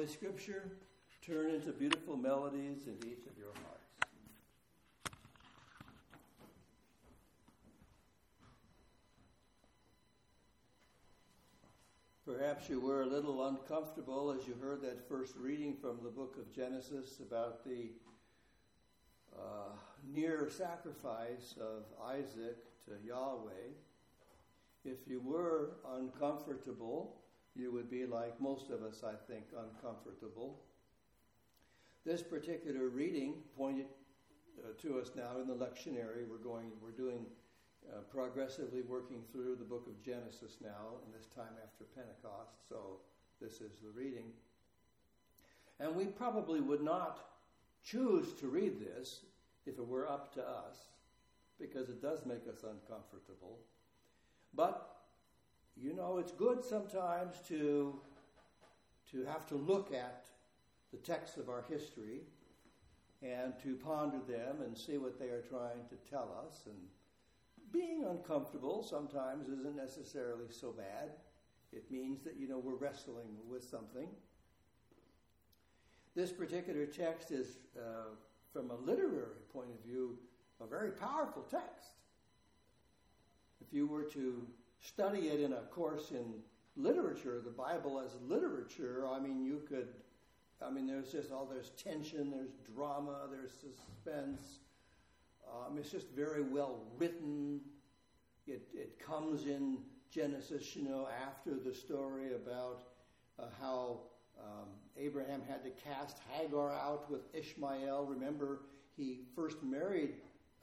Holy Scripture turn into beautiful melodies in each of your hearts. Perhaps you were a little uncomfortable as you heard that first reading from the book of Genesis about the near sacrifice of Isaac to Yahweh. If you were uncomfortable, you would be like most of us, I think, uncomfortable. This particular reading pointed to us now in the lectionary. We're doing progressively working through the book of Genesis now, in this time after Pentecost. So this is the reading. And we probably would not choose to read this if it were up to us, because it does make us uncomfortable. But it's good sometimes to have to look at the texts of our history and to ponder them and see what they are trying to tell us. And being uncomfortable sometimes isn't necessarily so bad. It means that, we're wrestling with something. This particular text is, from a literary point of view, a very powerful text. If you were to study it in a course in literature, the Bible as literature, there's tension, there's drama, there's suspense. It's just very well written. It comes in Genesis, after the story about how Abraham had to cast Hagar out with Ishmael. Remember, he first married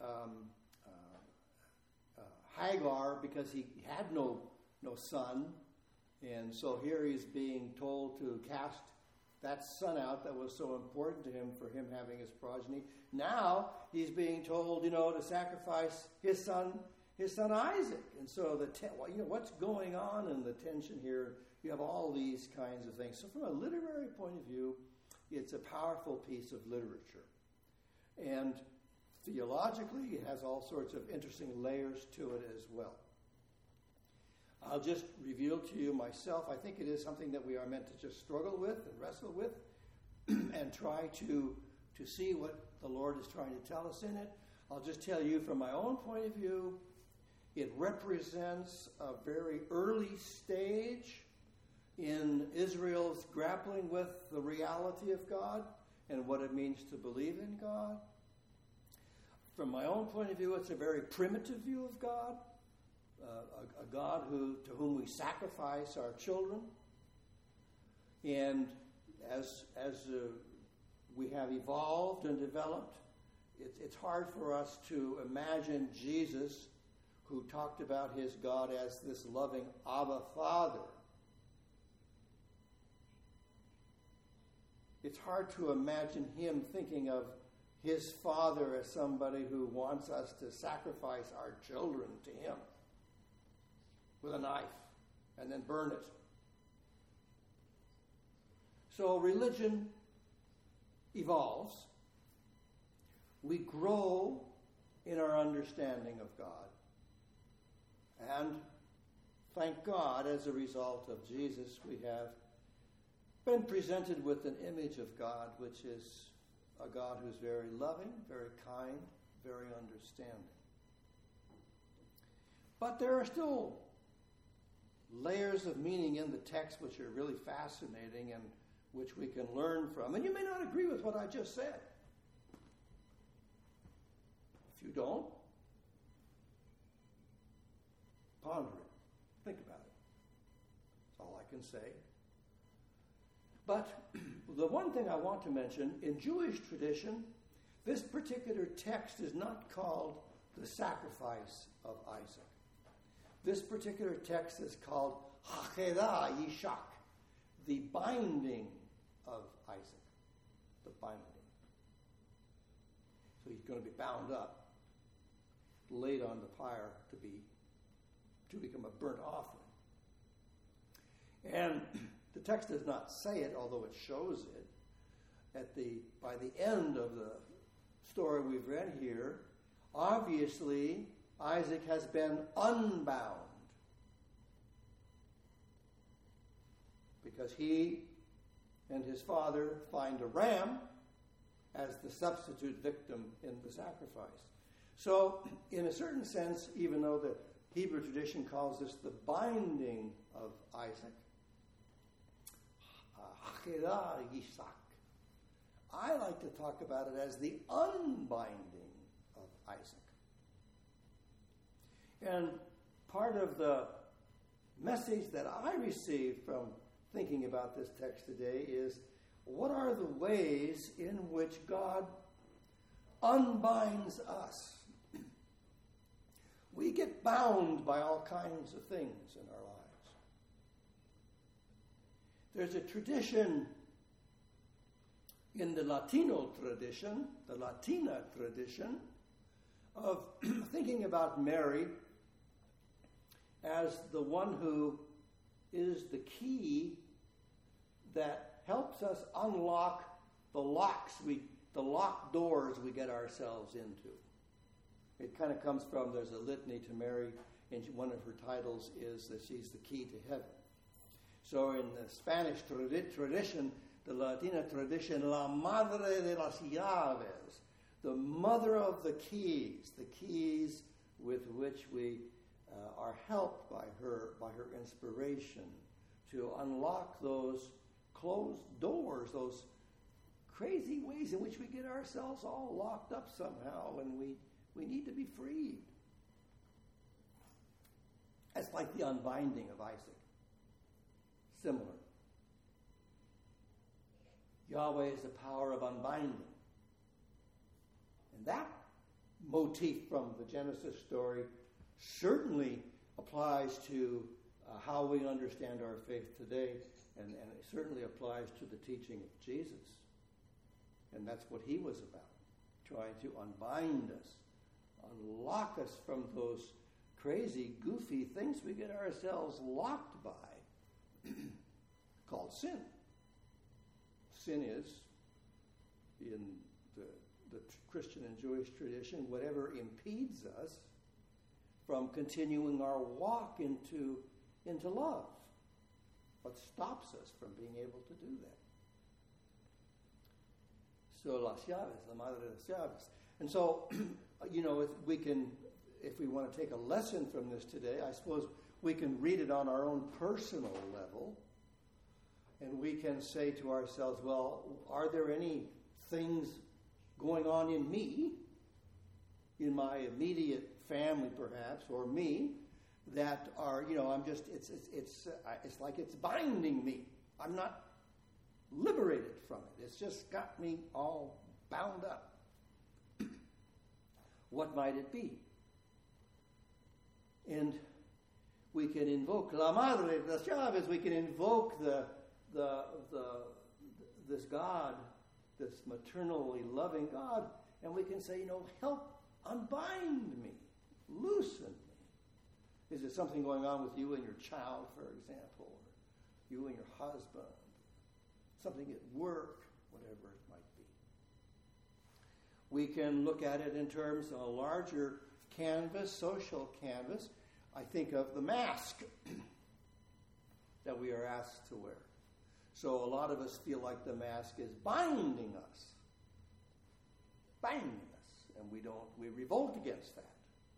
Hagar because he had no son, and so here he's being told to cast that son out that was so important to him for him having his progeny. Now he's being told, to sacrifice his son Isaac, and so what's going on in the tension here? You have all these kinds of things. So from a literary point of view, it's a powerful piece of literature, and theologically, it has all sorts of interesting layers to it as well. I'll just reveal to you myself, I think it is something that we are meant to just struggle with and wrestle with and try to see what the Lord is trying to tell us in it. I'll just tell you from my own point of view, it represents a very early stage in Israel's grappling with the reality of God and what it means to believe in God. From my own point of view, it's a very primitive view of God, a God to whom we sacrifice our children. And as we have evolved and developed, it's hard for us to imagine Jesus, who talked about his God as this loving Abba Father. It's hard to imagine him thinking of his Father as somebody who wants us to sacrifice our children to him with a knife and then burn it. So religion evolves. We grow in our understanding of God. And thank God, as a result of Jesus, we have been presented with an image of God, which is a God who's very loving, very kind, very understanding. But there are still layers of meaning in the text which are really fascinating and which we can learn from. And you may not agree with what I just said. If you don't, ponder it. Think about it. That's all I can say. But the one thing I want to mention, in Jewish tradition, this particular text is not called the sacrifice of Isaac. This particular text is called Hachera Yishak, the binding of Isaac. The binding. So he's going to be bound up, laid on the pyre to become a burnt offering. And the text does not say it, although it shows it. By the end of the story we've read here, obviously Isaac has been unbound, because he and and his father find a ram as the substitute victim in the sacrifice. So, in a certain sense, even though the Hebrew tradition calls this the binding of Isaac, I like to talk about it as the unbinding of Isaac. And part of the message that I received from thinking about this text today is, what are the ways in which God unbinds us? We get bound by all kinds of things in our lives. There's a tradition in the Latino tradition, the Latina tradition, of thinking about Mary as the one who is the key that helps us unlock the locked doors we get ourselves into. It kind of comes from, there's a litany to Mary, and one of her titles is that she's the key to heaven. So in the Spanish tradition, the Latina tradition, La Madre de las Llaves, the mother of the keys with which we are helped by her inspiration to unlock those closed doors, those crazy ways in which we get ourselves all locked up somehow, and we need to be freed. That's like the unbinding of Isaac. Similar. Yahweh is the power of unbinding. And that motif from the Genesis story certainly applies to how we understand our faith today, and it certainly applies to the teaching of Jesus. And that's what he was about, trying to unbind us, unlock us from those crazy, goofy things we get ourselves locked by, called sin. Sin is, in the Christian and Jewish tradition, whatever impedes us from continuing our walk into love. What stops us from being able to do that? So las llaves, la madre de las llaves. And so, if we want to take a lesson from this today, I suppose we can read it on our own personal level, and we can say to ourselves, well, are there any things going on in me, in my immediate family perhaps, or me, that are, it's like it's binding me. I'm not liberated from it. It's just got me all bound up. What might it be? And we can invoke La Madre de las Llaves. We can invoke this God, this maternally loving God, and we can say, help unbind me, loosen me. Is there something going on with you and your child, for example, or you and your husband, something at work, whatever it might be? We can look at it in terms of a larger canvas, social canvas. I think of the mask that we are asked to wear. So a lot of us feel like the mask is binding us, and we revolt against that.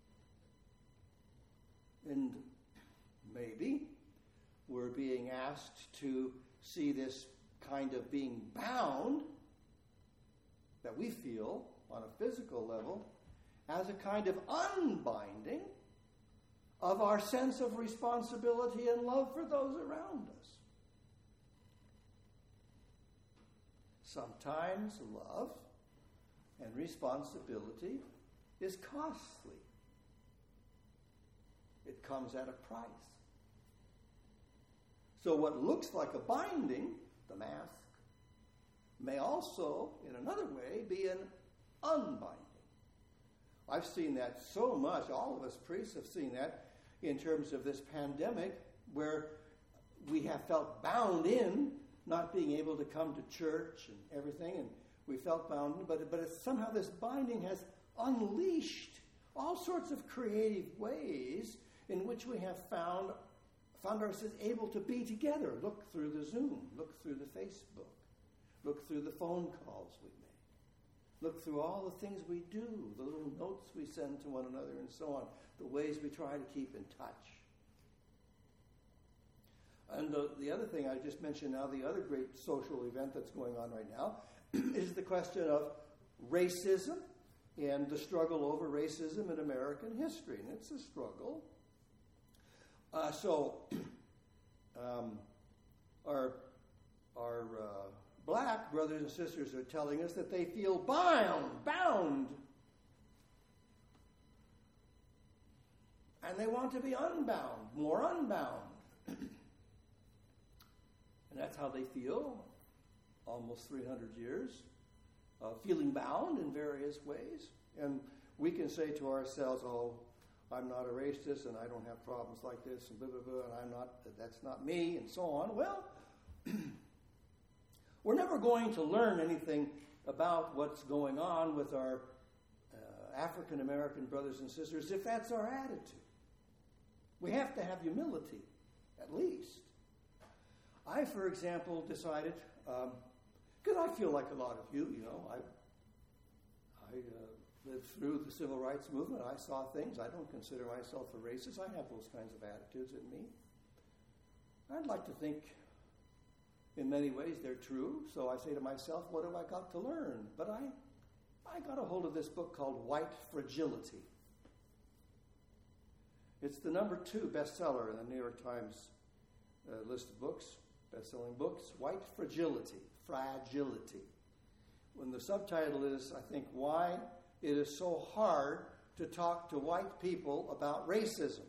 And maybe we're being asked to see this kind of being bound that we feel on a physical level as a kind of unbinding of our sense of responsibility and love for those around us. Sometimes love and responsibility is costly. It comes at a price. So what looks like a binding, the mask, may also, in another way, be an unbinding. I've seen that so much. All of us priests have seen that in terms of this pandemic, where we have felt bound in, not being able to come to church and everything, and we felt bound, but somehow this binding has unleashed all sorts of creative ways in which we have found ourselves able to be together. Look through the Zoom, look through the Facebook, Look through the phone calls we make. Look through all the things we do, the little notes we send to one another and so on, the ways we try to keep in touch. And the other thing I just mentioned now, the other great social event that's going on right now, is the question of racism and the struggle over racism in American history. And it's a struggle. Our black brothers and sisters are telling us that they feel bound. And they want to be unbound, more unbound. And that's how they feel, almost 300 years, feeling bound in various ways. And we can say to ourselves, oh, I'm not a racist, and I don't have problems like this, and blah, blah, blah, and that's not me, and so on. Well, we're never going to learn anything about what's going on with our African American brothers and sisters if that's our attitude. We have to have humility, at least. I, for example, decided, because I feel like a lot of you, I lived through the civil rights movement. I saw things. I don't consider myself a racist. I have those kinds of attitudes in me. I'd like to think in many ways they're true, so I say to myself, what have I got to learn? But I got a hold of this book called White Fragility. It's the number 2 bestseller in the New York Times list of books, best-selling books, White Fragility. When the subtitle is, I think, Why It Is So Hard to Talk to White People About Racism.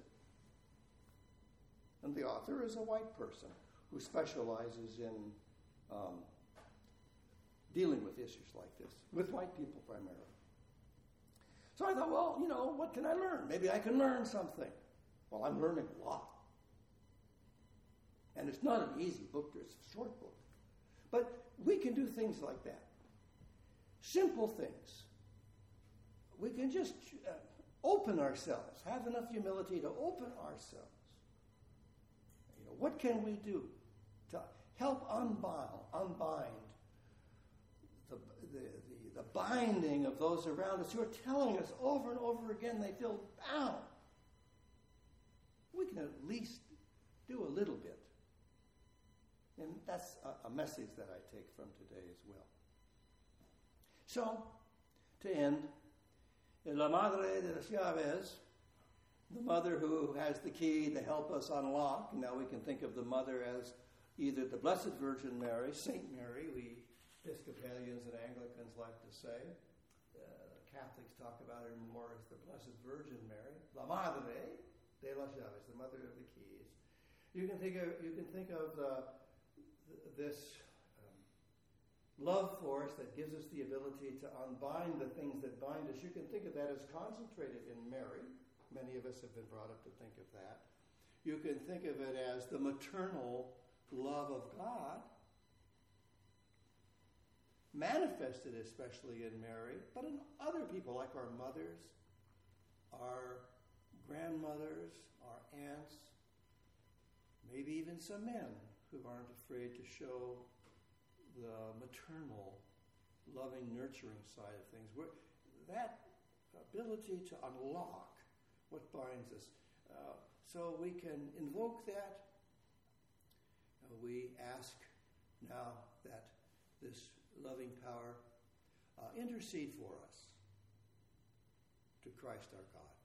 And the author is a white person who specializes in dealing with issues like this, with white people primarily. So I thought, well, what can I learn? Maybe I can learn something. Well, I'm learning a lot. And it's not an easy book, it's a short book. But we can do things like that. Simple things. We can just open ourselves, have enough humility to open ourselves. What can we do to help unbind the binding of those around us who are telling us over and over again they feel bound? We can at least do a little bit. And that's a message that I take from today as well. So, to end, La Madre de las Llaves, the mother who has the key to help us unlock. Now we can think of the mother as either the Blessed Virgin Mary, Saint Mary, we Episcopalians and Anglicans like to say. Catholics talk about her more as the Blessed Virgin Mary. La Madre de las Llaves, the mother of the keys. You can think of this love force that gives us the ability to unbind the things that bind us. You can think of that as concentrated in Mary. Many of us have been brought up to think of that. You can think of it as the maternal love of God, manifested especially in Mary, but in other people like our mothers, our grandmothers, our aunts, maybe even some men who aren't afraid to show the maternal, loving, nurturing side of things. That ability to unlock what binds us. So we can invoke that. We ask now that this loving power intercede for us to Christ our God.